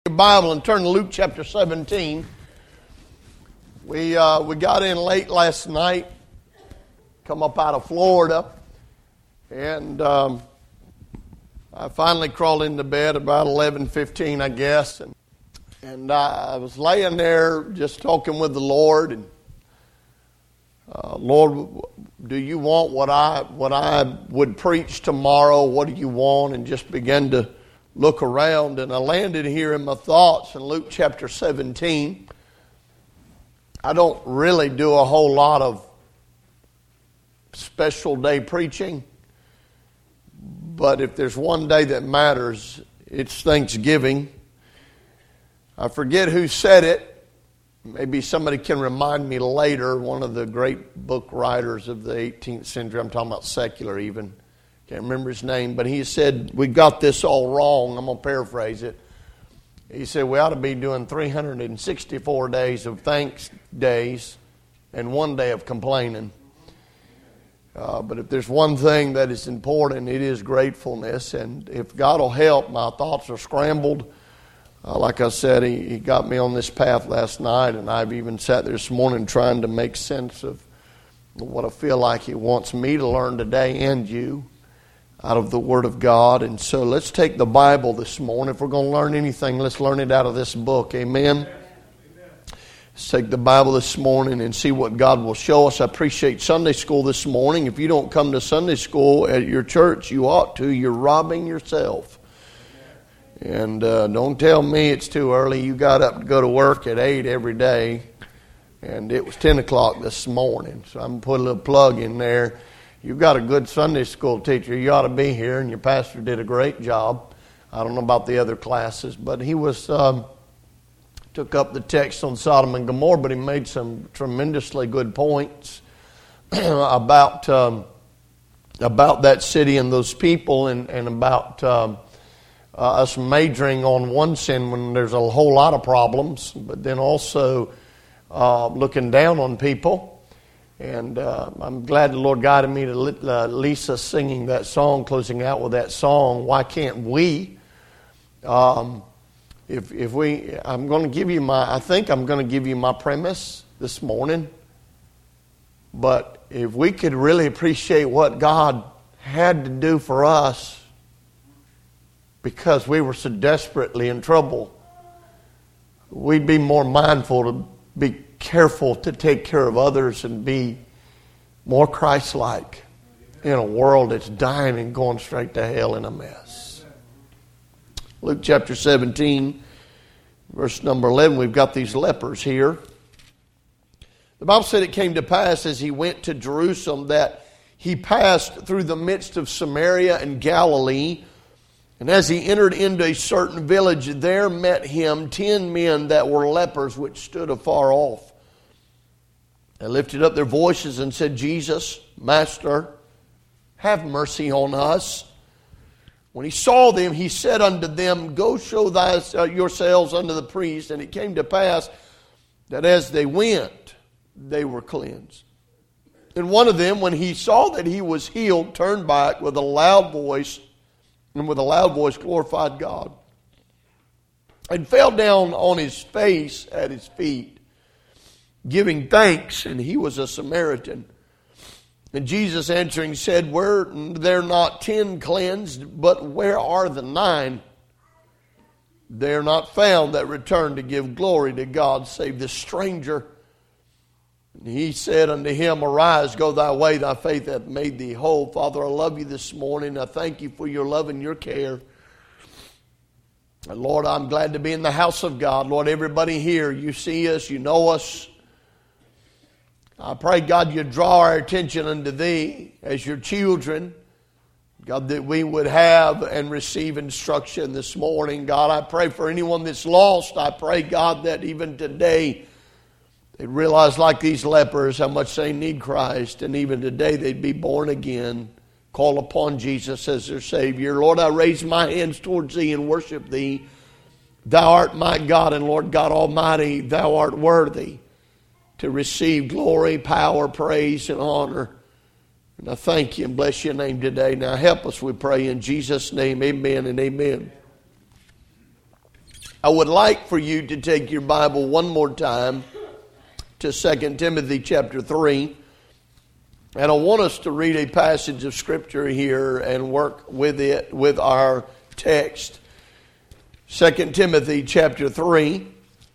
Your Bible and turn to Luke chapter 17. We got in late last night, come up out of Florida, and I finally crawled into bed about 11:15, I guess, and I was laying there just talking with the Lord, and Lord, do you want what I would preach tomorrow? What do you want? And just began to look around, and I landed here in my thoughts in Luke chapter 17. I don't really do a whole lot of special day preaching, but if there's one day that matters, it's Thanksgiving. I forget who said it. Maybe somebody can remind me later. One of the great book writers of the 18th century, I'm talking about secular even. Can't remember his name, but he said, we got this all wrong. I'm going to paraphrase it. He said, we ought to be doing 364 days of thanks days and one day of complaining. But if there's one thing that is important, it is gratefulness. And if God will help, my thoughts are scrambled. Like I said, he got me on this path last night, and I've even sat there this morning trying to make sense of what I feel like he wants me to learn today and you out of the Word of God. And so let's take the Bible this morning. If we're going to learn anything, let's learn it out of this book. Amen? Let's take the Bible this morning and see what God will show us. I appreciate Sunday school this morning. If you don't come to Sunday school at your church, you ought to. You're robbing yourself. And don't tell me it's too early. You got up to go to work at 8 every day, and it was 10 o'clock this morning. So I'm going to put a little plug in there. You've got a good Sunday school teacher. You ought to be here, and your pastor did a great job. I don't know about the other classes, but he was took up the text on Sodom and Gomorrah, but he made some tremendously good points about that city and those people, and about us majoring on one sin when there's a whole lot of problems, but then also looking down on people. And I'm glad the Lord guided me to Lisa singing that song, closing out with that song, Why Can't We? I'm going to give you my premise this morning. But if we could really appreciate what God had to do for us because we were so desperately in trouble, we'd be more mindful to be careful to take care of others and be more Christ-like in a world that's dying and going straight to hell in a mess. Luke chapter 17, verse number 11, we've got these lepers here. The Bible said it came to pass as he went to Jerusalem that he passed through the midst of Samaria and Galilee. And as he entered into a certain village, there met him 10 men that were lepers, which stood afar off. They lifted up their voices and said, Jesus, Master, have mercy on us. When he saw them, he said unto them, Go show yourselves unto the priest. And it came to pass that as they went, they were cleansed. And one of them, when he saw that he was healed, turned back with a loud voice, and with a loud voice glorified God, and fell down on his face at his feet, giving thanks, and he was a Samaritan. And Jesus answering said, Were there not 10 cleansed, but where are the 9? They are not found that return to give glory to God, save the stranger. And he said unto him, Arise, go thy way, thy faith hath made thee whole. Father, I love you this morning. I thank you for your love and your care. And Lord, I'm glad to be in the house of God. Lord, everybody here, you see us, you know us. I pray, God, you draw our attention unto thee as your children. God, that we would have and receive instruction this morning. God, I pray for anyone that's lost. I pray, God, that even today they'd realize, like these lepers, how much they need Christ. And even today they'd be born again. Call upon Jesus as their Savior. Lord, I raise my hands towards thee and worship thee. Thou art my God, and Lord God Almighty, thou art worthy to receive glory, power, praise, and honor. And I thank you and bless your name today. Now help us, we pray, in Jesus' name. Amen and amen. I would like for you to take your Bible one more time to 2 Timothy chapter 3. And I want us to read a passage of Scripture here and work with it, with our text. 2 Timothy chapter 3.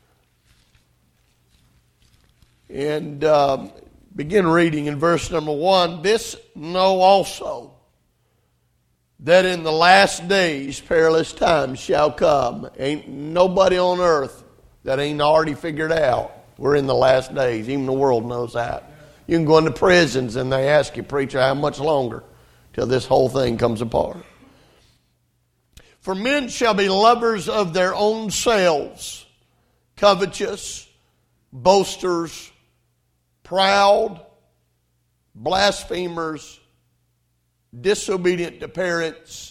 And begin reading in verse number 1. This know also, that in the last days perilous times shall come. Ain't nobody on earth that ain't already figured out we're in the last days. Even the world knows that. You can go into prisons and they ask you, preacher, how much longer till this whole thing comes apart? For men shall be lovers of their own selves, covetous, boasters, proud, blasphemers, disobedient to parents,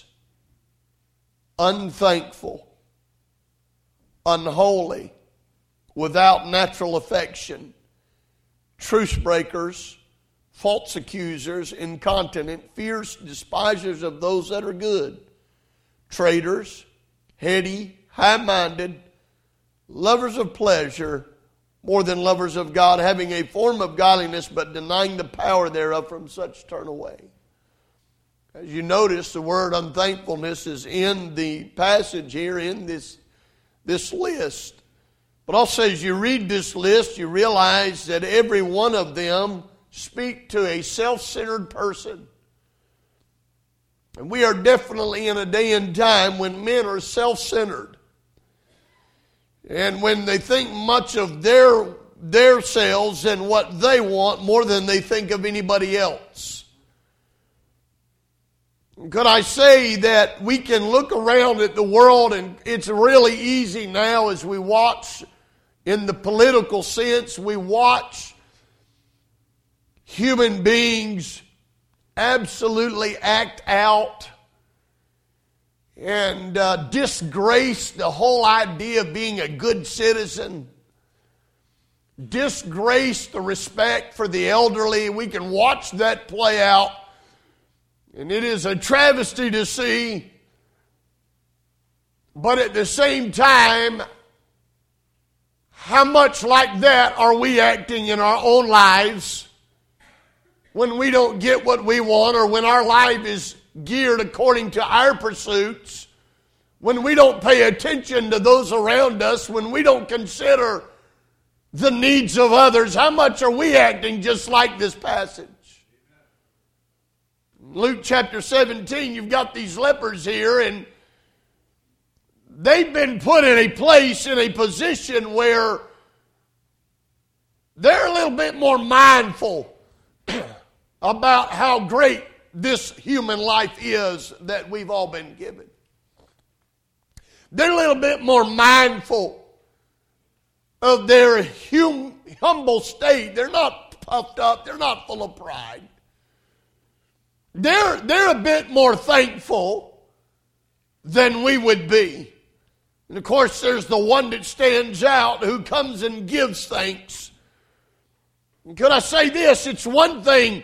unthankful, unholy, without natural affection, truce breakers, false accusers, incontinent, fierce, despisers of those that are good, traitors, heady, high-minded, lovers of pleasure more than lovers of God, having a form of godliness but denying the power thereof, from such turn away. As you notice, the word unthankfulness is in the passage here, in this list. But also as you read this list, you realize that every one of them speak to a self-centered person. And we are definitely in a day and time when men are self-centered. And when they think much of their selves and what they want more than they think of anybody else. Could I say that we can look around at the world, and it's really easy now as we watch in the political sense, we watch human beings absolutely act out and disgrace the whole idea of being a good citizen, disgrace the respect for the elderly. We can watch that play out. And it is a travesty to see, but at the same time, how much like that are we acting in our own lives when we don't get what we want, or when our life is geared according to our pursuits, when we don't pay attention to those around us, when we don't consider the needs of others? How much are we acting just like this passage? Luke chapter 17, you've got these lepers here, and they've been put in a place, in a position where they're a little bit more mindful about how great this human life is that we've all been given. They're a little bit more mindful of their humble state. They're not puffed up. They're not full of pride. They're a bit more thankful than we would be. And of course, there's the one that stands out who comes and gives thanks. And could I say this? It's one thing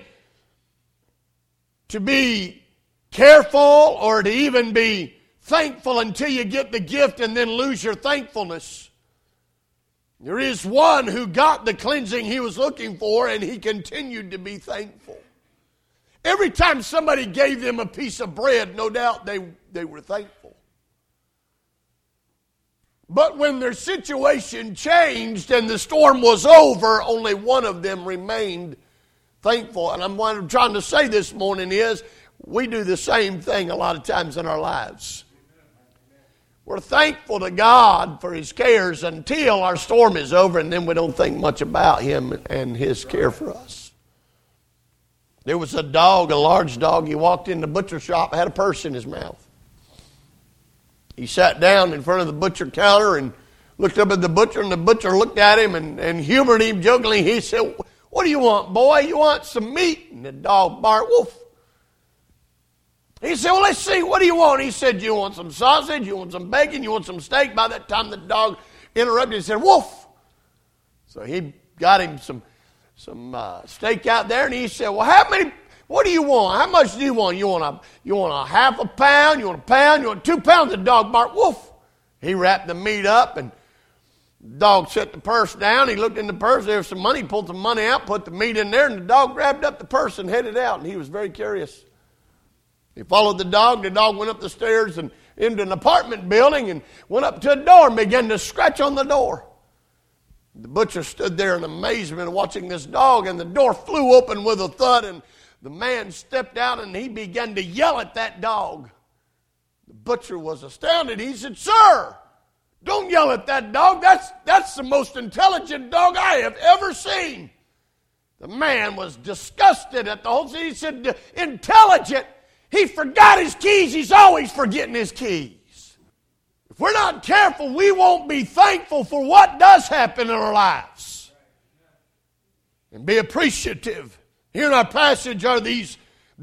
to be careful or to even be thankful until you get the gift and then lose your thankfulness. There is one who got the cleansing he was looking for, and he continued to be thankful. Every time somebody gave them a piece of bread, no doubt they were thankful. But when their situation changed and the storm was over, only one of them remained thankful. And what I'm trying to say this morning is, we do the same thing a lot of times in our lives. We're thankful to God for His cares until our storm is over, and then we don't think much about Him and His care for us. There was a dog, a large dog. He walked in the butcher shop, had a purse in his mouth. He sat down in front of the butcher counter and looked up at the butcher, and the butcher looked at him and humored him jokingly. He said, "What do you want, boy? You want some meat?" And the dog barked, "Woof." He said, "Well, let's see. What do you want?" He said, "You want some sausage? You want some bacon? You want some steak?" By that time, the dog interrupted and said, "Woof." So he got him some steak out there, and he said, "Well, what do you want? How much do you want? You want a half a pound? You want a pound? You want 2 pounds?" The dog barked, "Woof." He wrapped the meat up, and the dog set the purse down. He looked in the purse. There was some money. He pulled some money out, put the meat in there, and the dog grabbed up the purse and headed out. And he was very curious. He followed the dog. The dog went up the stairs and into an apartment building and went up to a door and began to scratch on the door. The butcher stood there in amazement watching this dog, and the door flew open with a thud, and the man stepped out and he began to yell at that dog. The butcher was astounded. He said, "Sir, don't yell at that dog. That's the most intelligent dog I have ever seen." The man was disgusted at the whole thing. He said, "Intelligent? He forgot his keys. He's always forgetting his keys." If we're not careful, we won't be thankful for what does happen in our lives. And be appreciative. Here in our passage are these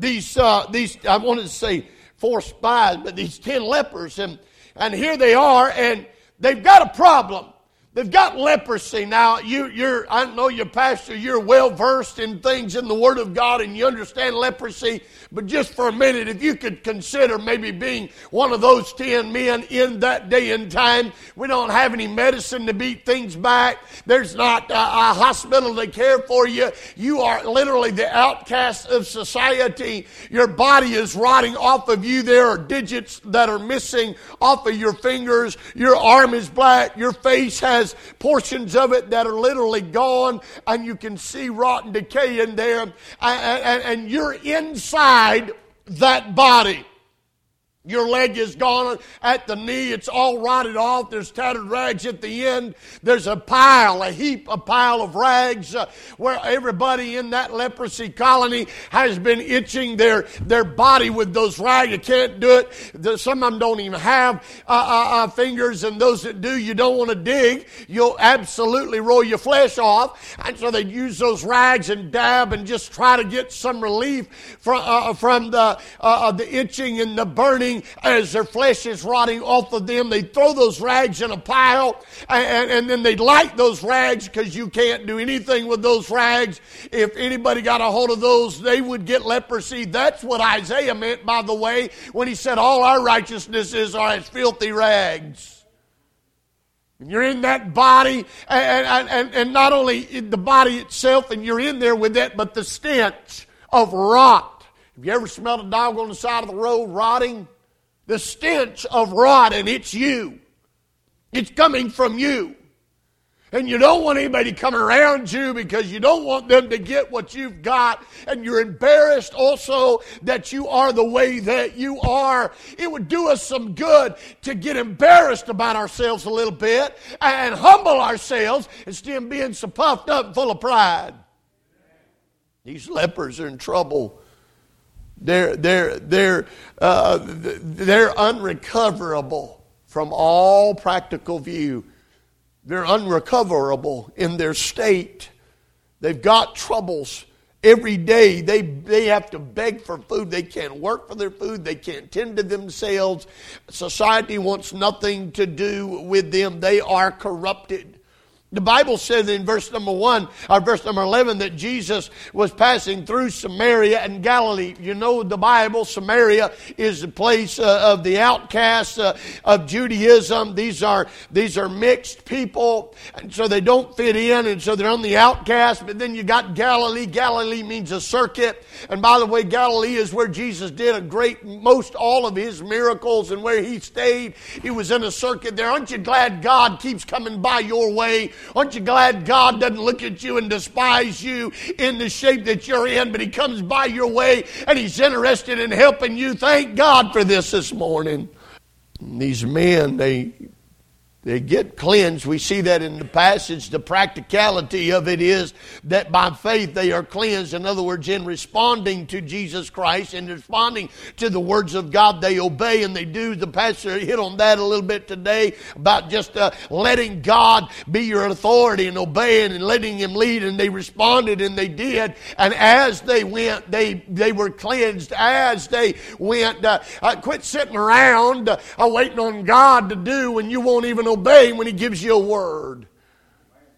I wanted to say 4 spies, but these 10 lepers. And here they are, and they've got a problem. They've got leprosy. Now, I know you're pastor, you're well versed in things in the Word of God and you understand leprosy, but just for a minute, if you could consider maybe being one of those 10 men in that day and time. We don't have any medicine to beat things back. There's not a hospital to care for you. You are literally the outcast of society. Your body is rotting off of you. There are digits that are missing off of your fingers. Your arm is black. Your face has portions of it that are literally gone, and you can see rot and decay in there, and you're inside that body. Your leg is gone at the knee. It's all rotted off. There's tattered rags at the end. There's a pile of rags where everybody in that leprosy colony has been itching their body with those rags. You can't do it. Some of them don't even have fingers, and those that do, you don't want to dig. You'll absolutely roll your flesh off. And so they use those rags and dab and just try to get some relief from the itching and the burning as their flesh is rotting off of them. They throw those rags in a pile, and then they light those rags, because you can't do anything with those rags. If anybody got a hold of those, they would get leprosy. That's what Isaiah meant, by the way, when he said all our righteousnesses are as filthy rags. And you're in that body, and not only in the body itself, and you're in there with it, but the stench of rot. Have you ever smelled a dog on the side of the road rotting? The stench of rot, and it's you. It's coming from you. And you don't want anybody coming around you, because you don't want them to get what you've got. And you're embarrassed also that you are the way that you are. It would do us some good to get embarrassed about ourselves a little bit and humble ourselves instead of being so puffed up and full of pride. These lepers are in trouble. They're unrecoverable from all practical view. They're unrecoverable in their state. They've got troubles every day. They have to beg for food. They can't work for their food. They can't tend to themselves. Society wants nothing to do with them. They are corrupted. The Bible says in verse number 11 that Jesus was passing through Samaria and Galilee. You know the Bible, Samaria is the place of the outcasts of Judaism. These are mixed people, and so they don't fit in, and so they're on the outcast. But then you got Galilee. Galilee means a circuit. And by the way, Galilee is where Jesus did most all of his miracles, and where he stayed. He was in a circuit there. Aren't you glad God keeps coming by your way? Aren't you glad God doesn't look at you and despise you in the shape that you're in, but he comes by your way and he's interested in helping you? Thank God for this morning. And these men, they get cleansed. We see that in the passage. The practicality of it is that by faith they are cleansed. In other words, in responding to Jesus Christ and responding to the words of God, they obey and they do. The pastor hit on that a little bit today about just letting God be your authority and obeying and letting him lead. And they responded and they did. And as they went, they were cleansed. As they went, quit sitting around waiting on God to do when you won't even obey when he gives you a word.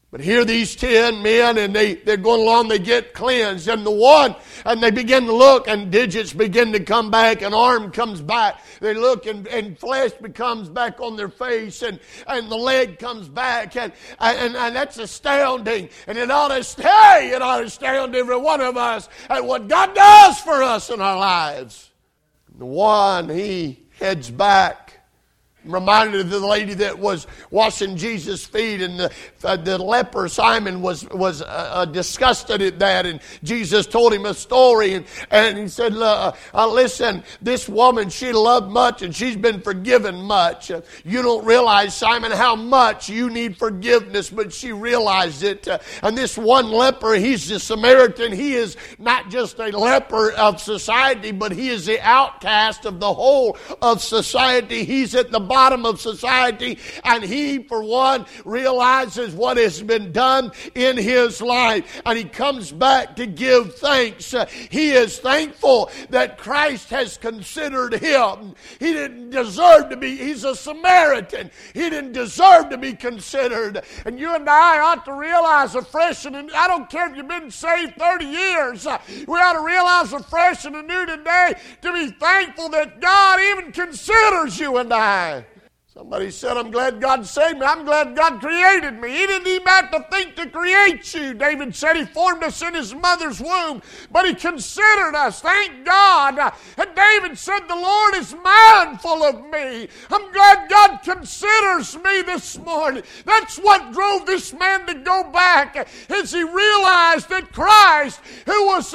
But here these 10 men, and they're going along, they get cleansed. And the one, and they begin to look, and digits begin to come back, and arm comes back. They look, and flesh becomes back on their face, and the leg comes back. And that's astounding. And it ought to astound every one of us at what God does for us in our lives. The one, he heads back. I'm reminded of the lady that was washing Jesus' feet, and the leper Simon was disgusted at that, and Jesus told him a story, and he said, listen, this woman, she loved much and she's been forgiven much. You don't realize, Simon, how much you need forgiveness, but she realized it. And this one leper, he's the Samaritan. He is not just a leper of society, but he is the outcast of the whole of society. He's at the bottom of society, and he, for one, realizes what has been done in his life, and he comes back to give thanks. He is thankful that Christ has considered him. He didn't deserve to be, he's a Samaritan. He didn't deserve to be considered. And you and I ought to realize afresh, and I don't care if you've been saved 30 years, we ought to realize afresh and anew today to be thankful that God even considers you and I. Somebody said, I'm glad God saved me. I'm glad God created me. He didn't even have to think to create you. David said he formed us in his mother's womb, but he considered us. Thank God. And David said, the Lord is mindful of me. I'm glad God considers me this morning. That's what drove this man to go back, as he realized that Christ, who was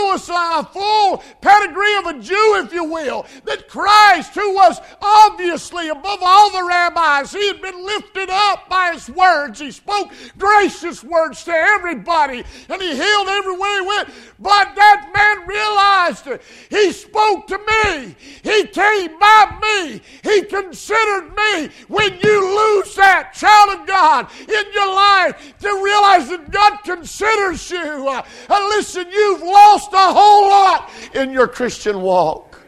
a full pedigree of a Jew, if you will, that Christ, who was obviously above all the rabbis, he had been lifted up by his words. He spoke gracious words to everybody, and he healed everywhere he went. But that man realized he spoke to me. He came by me. He considered me. When you lose that, child of God, in your life, to realize that God considers you, and listen, you've lost a whole lot in your Christian walk.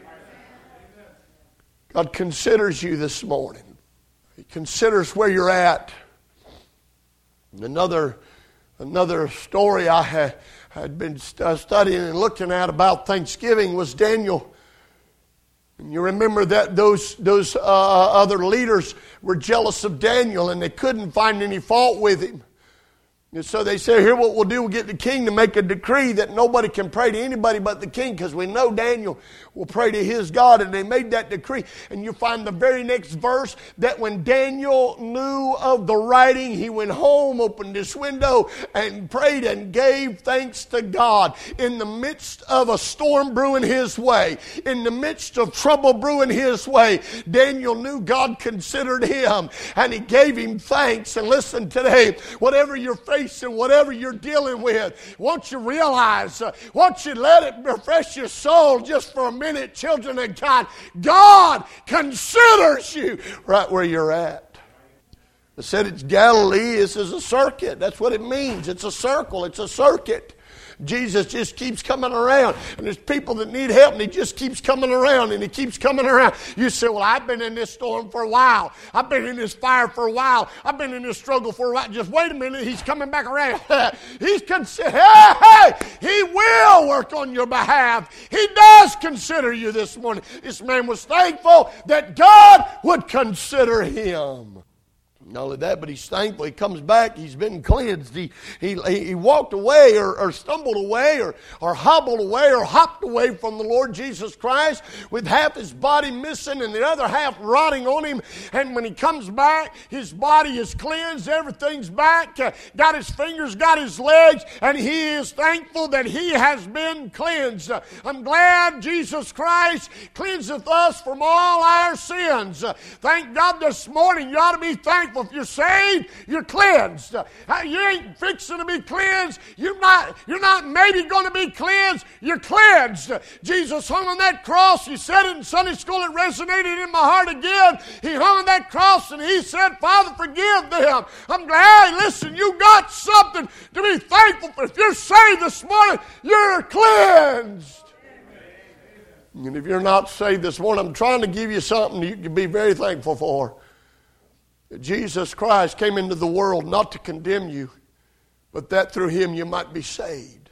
God considers you this morning. He considers where you're at. Another story I had been studying and looking at about Thanksgiving was Daniel. And you remember that those other leaders were jealous of Daniel, and they couldn't find any fault with him. And so they said, here what we'll do, we'll get the king to make a decree that nobody can pray to anybody but the king, because we know Daniel will pray to his God. And they made that decree. And you find the very next verse that when Daniel knew of the writing, he went home, opened his window, and prayed and gave thanks to God. In the midst of a storm brewing his way, in the midst of trouble brewing his way, Daniel knew God considered him, and he gave him thanks. And listen today, whatever you're facing, and whatever you're dealing with, won't you realize, won't you let it refresh your soul just for a minute, children of God, God considers you right where you're at. I said it's Galilee. This is a circuit. That's what it means. It's a circle. It's a circuit. Jesus just keeps coming around, and there's people that need help, and he just keeps coming around, and he keeps coming around. You say, well, I've been in this storm for a while. I've been in this fire for a while. I've been in this struggle for a while. Just wait a minute, he's coming back around. He will work on your behalf. He does consider you this morning. This man was thankful that God would consider him. Not only that, but he's thankful. He comes back. He's been cleansed. He walked away or stumbled away or hobbled away or hopped away from the Lord Jesus Christ with half his body missing and the other half rotting on him. And when he comes back, his body is cleansed. Everything's back. Got his fingers, got his legs, and he is thankful that he has been cleansed. I'm glad Jesus Christ cleanseth us from all our sins. Thank God this morning. You ought to be thankful. If you're saved, you're cleansed. You ain't fixing to be cleansed. You're not maybe going to be cleansed. You're cleansed. Jesus hung on that cross. He said it in Sunday school. It resonated in my heart again. He hung on that cross and he said, Father, forgive them. I'm glad. Listen, you got something to be thankful for. If you're saved this morning, you're cleansed. And if you're not saved this morning, I'm trying to give you something you can be very thankful for. Jesus Christ came into the world not to condemn you, but that through him you might be saved.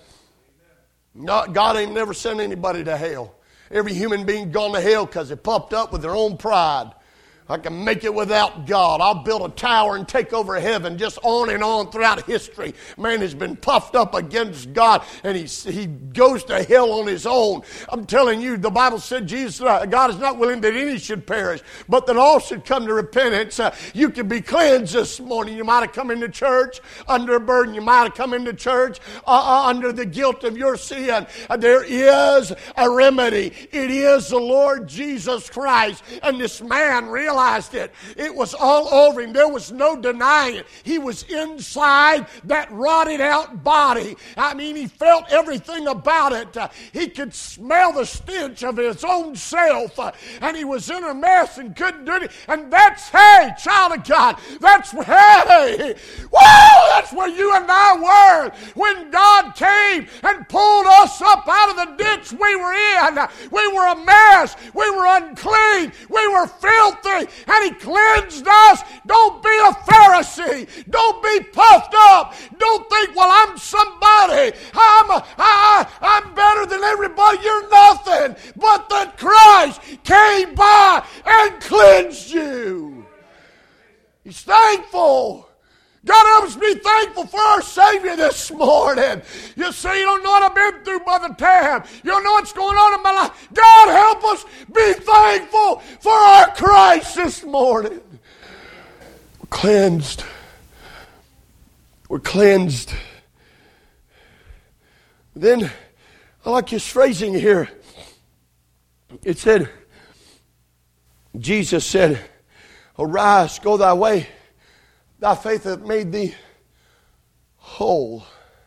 God ain't never sent anybody to hell. Every human being gone to hell because they puffed up with their own pride. I can make it without God. I'll build a tower and take over heaven. Just on and on throughout history. Man has been puffed up against God, and he goes to hell on his own. I'm telling you, the Bible said God is not willing that any should perish, but that all should come to repentance. You can be cleansed this morning. You might have come into church under a burden. You might have come into church under the guilt of your sin. There is a remedy. It is the Lord Jesus Christ. And this man realized it. It was all over him. There was no denying it. He was inside that rotted out body. I mean, he felt everything about it. He could smell the stench of his own self. And he was in a mess and couldn't do it. And that's, hey, child of God, that's, hey, whoa, that's where you and I were when God came and pulled us up out of the ditch we were in. We were a mess. We were unclean. We were filthy. And he cleansed us. Don't be a Pharisee. Don't be puffed up. Don't think, well, I'm somebody. I'm better than everybody. You're nothing. But that Christ came by and cleansed you. He's thankful. God, help us be thankful for our Savior this morning. You say you don't know what I've been through, Brother Tam. You don't know what's going on in my life. God, help us be thankful for our Christ this morning. We're cleansed. We're cleansed. Then, I like his phrasing here. It said, Jesus said, arise, go thy way. Thy faith hath made thee whole.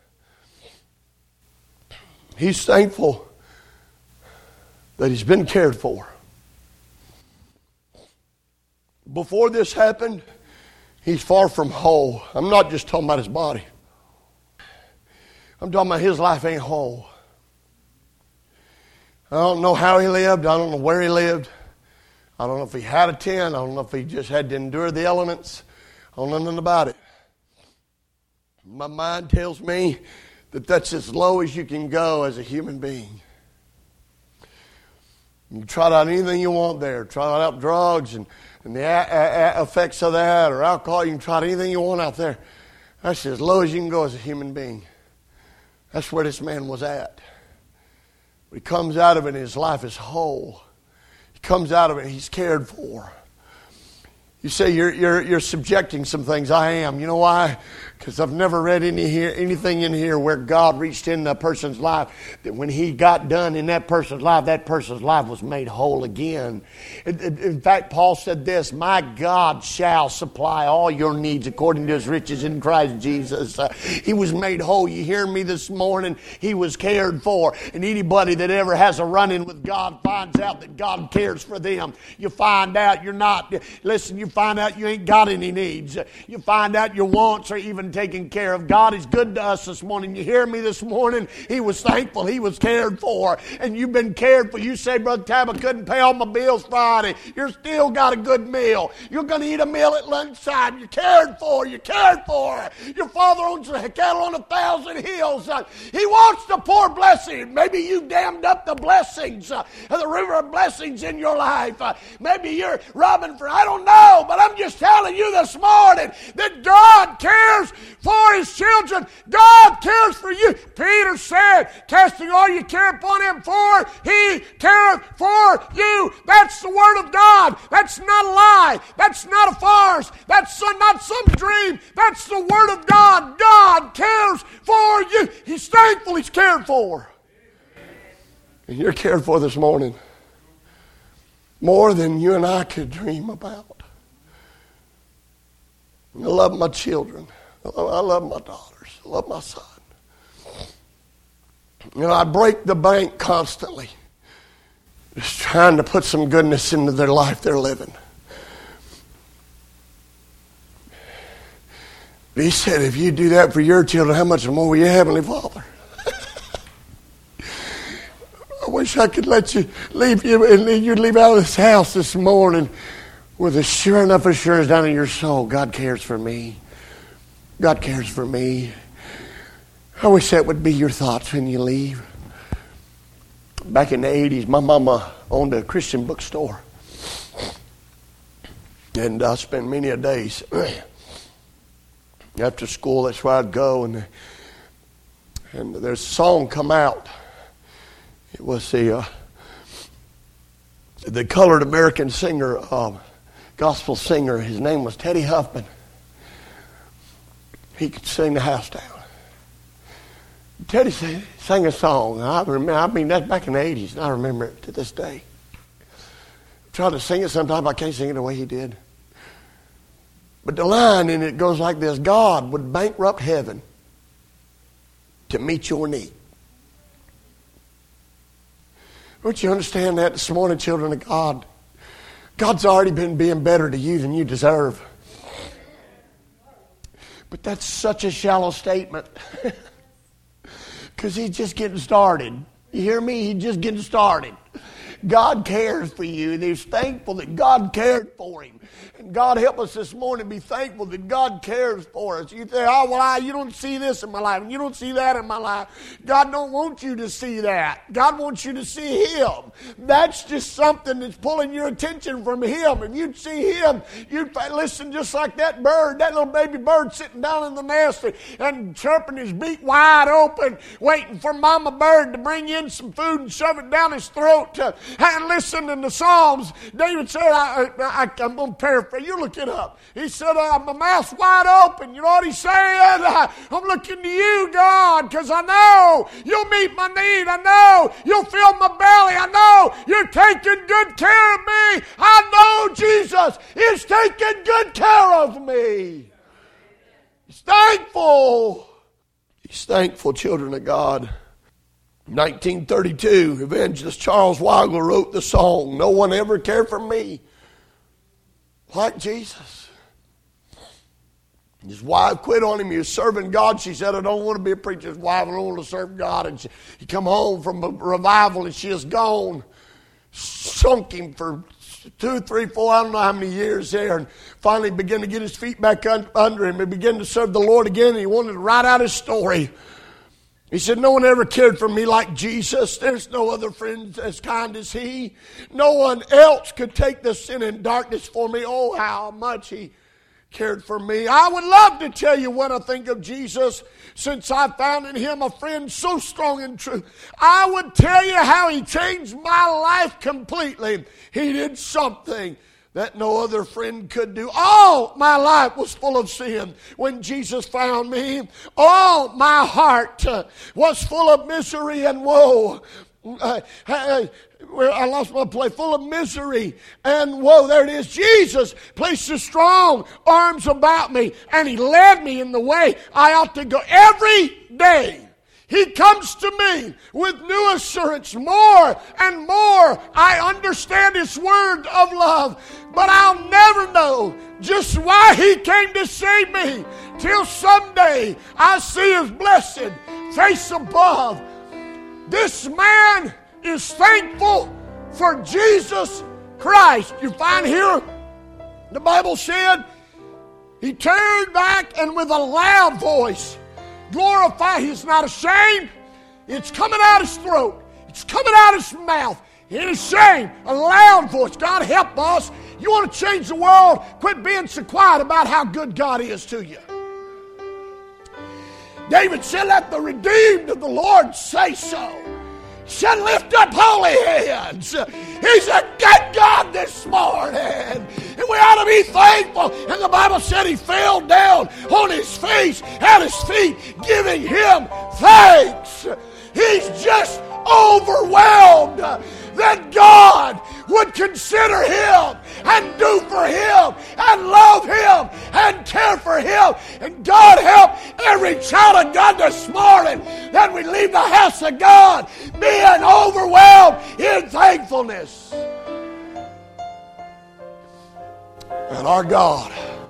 He's thankful that he's been cared for. Before this happened, he's far from whole. I'm not just talking about his body. I'm talking about his life ain't whole. I don't know how he lived. I don't know where he lived. I don't know if he had a tent. I don't know if he just had to endure the elements. I don't know nothing about it. My mind tells me that that's as low as you can go as a human being. You try out anything you want there. Try out drugs and the effects of that, or alcohol. You can try anything you want out there. That's as low as you can go as a human being. That's where this man was at. He comes out of it and his life is whole. He comes out of it and he's cared for. You say you're subjecting some things. I am. You know why? Because I've never read anything in here where God reached in a person's life that when he got done in that person's life was made whole again. In fact, Paul said this, my God shall supply all your needs according to his riches in Christ Jesus. He was made whole. You hear me this morning? He was cared for. And anybody that ever has a run-in with God finds out that God cares for them. You find out you're not, listen, you find out you ain't got any needs. You find out your wants are even taken care of. God is good to us this morning. You hear me this morning? He was thankful. He was cared for. And you've been cared for. You say, Brother Tab, I couldn't pay all my bills Friday. You're still got a good meal. You're going to eat a meal at lunchtime. You're cared for. You're cared for. Your Father owns the cattle on 1,000 hills. He wants to pour blessing. Maybe you dammed up the blessings, the river of blessings in your life. Maybe you're robbing for, I don't know, but I'm just telling you this morning that God cares for his children. God cares for you. Peter said, casting all your care upon him, for he careth for you. That's the word of God. That's not a lie. That's not a farce. That's not some dream. That's the word of God. God cares for you. He's thankful he's cared for. And you're cared for this morning. More than you and I could dream about. I love my children. I love my daughters. I love my son. You know, I break the bank constantly. Just trying to put some goodness into their life they're living. But he said, if you do that for your children, how much more will your Heavenly Father? I wish I could let you leave out of this house this morning with a sure enough assurance down in your soul, God cares for me. God cares for me. I wish that would be your thoughts when you leave. Back in the 80s, my mama owned a Christian bookstore. And I spent many a days after school. That's where I'd go. And there's a song come out. It was the colored American singer, gospel singer. His name was Teddy Huffman. He could sing the house down. Teddy sang a song. That's back in the 80s, and I remember it to this day. I try to sing it sometimes. I can't sing it the way he did. But the line in it goes like this: God would bankrupt heaven to meet your need. Don't you understand that this morning, children of God? God's already been being better to you than you deserve. But that's such a shallow statement. Because he's just getting started. You hear me? He's just getting started. God cares for you, and he's thankful that God cared for him. And God help us this morning be thankful that God cares for us. You say, you don't see this in my life, and you don't see that in my life. God don't want you to see that. God wants you to see him. That's just something that's pulling your attention from him. If you'd see him, you'd listen just like that bird, that little baby bird sitting down in the nest and chirping his beak wide open, waiting for mama bird to bring in some food and shove it down his throat. And listen in the Psalms, David said, I'm going to paraphrase. You look it up. He said, my mouth's wide open. You know what he's saying? I'm looking to you, God, because I know you'll meet my need. I know you'll fill my belly. I know you're taking good care of me. I know Jesus is taking good care of me. He's thankful. He's thankful, children of God. 1932, evangelist Charles Weigel wrote the song, "No one ever cared for me like Jesus." His wife quit on him. He was serving God. She said, "I don't want to be a preacher's wife. I don't want to serve God." And he come home from a revival, and she is gone. Sunk him for 2, 3, 4, I don't know how many years there. And finally began to get his feet back under him. He began to serve the Lord again, and he wanted to write out his story. He said, "No one ever cared for me like Jesus. There's no other friend as kind as he. No one else could take the sin and darkness for me. Oh, how much he cared for me. I would love to tell you when I think of Jesus, since I found in him a friend so strong and true. I would tell you how he changed my life completely. He did something that no other friend could do. All my life was full of sin when Jesus found me. All my heart was full of misery and woe. I lost my place, full of misery and woe. There it is. Jesus placed his strong arms about me, and he led me in the way I ought to go every day. He comes to me with new assurance. More and more I understand his word of love. But I'll never know just why he came to save me till someday I see his blessed face above. This man is thankful for Jesus Christ. You find here, the Bible said, he turned back and with a loud voice glorify. He's not ashamed. It's coming out his throat. It's coming out his mouth. He ain't ashamed. A loud voice. God help us. You want to change the world? Quit being so quiet about how good God is to you. David said, "Let the redeemed of the Lord say so." He said, "Lift up holy hands." He's a good God this morning. And we ought to be thankful. And the Bible said he fell down on his face, at his feet, giving him thanks. He's just overwhelmed that God would consider him and do for him and love him and care for him. And God help every child of God this morning that we leave the house of God being overwhelmed in thankfulness. And our God.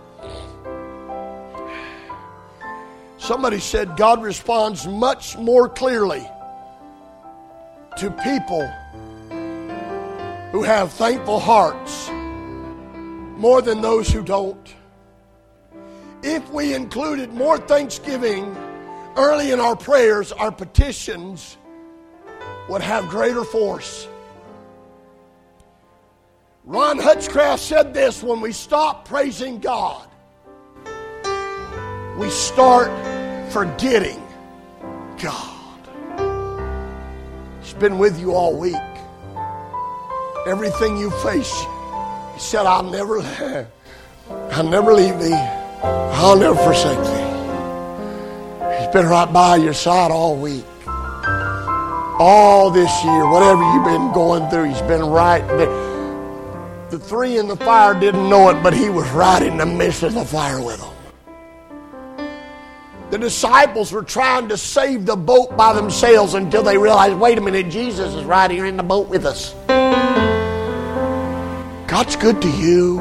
Somebody said God responds much more clearly to people who have thankful hearts more than those who don't. If we included more thanksgiving early in our prayers, our petitions would have greater force. Ron Hutchcraft said this: when we stop praising God, we start forgetting God. He's been with you all week. Everything you face, He said, I'll never leave thee. I'll never forsake thee. He's been right by your side all week. All this year, whatever you've been going through, He's been right there. The three in the fire didn't know it, but He was right in the midst of the fire with them. The disciples were trying to save the boat by themselves until they realized, wait a minute, Jesus is right here in the boat with us. God's good to you.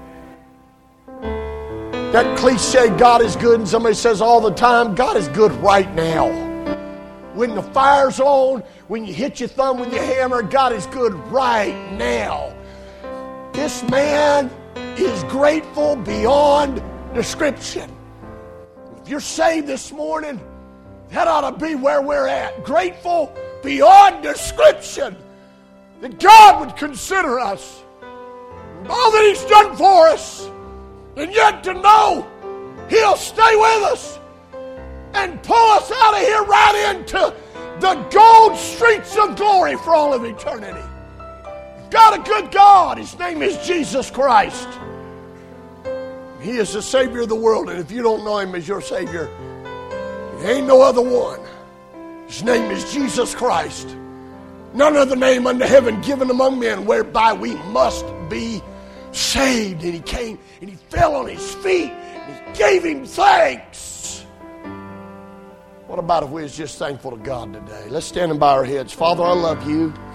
That cliche, God is good, and somebody says all the time, God is good right now. When the fire's on, when you hit your thumb with your hammer, God is good right now. This man is grateful beyond description. If you're saved this morning, that ought to be where we're at. Grateful beyond description that God would consider us. All that He's done for us. And yet to know He'll stay with us and pull us out of here right into the gold streets of glory for all of eternity. God, a good God. His name is Jesus Christ. He is the Savior of the world. And if you don't know Him as your Savior, there ain't no other one. His name is Jesus Christ. None other name under heaven given among men whereby we must be saved. And He came and He fell on His feet and He gave Him thanks. What about if we was just thankful to God today? Let's stand and bow our heads. Father, I love You.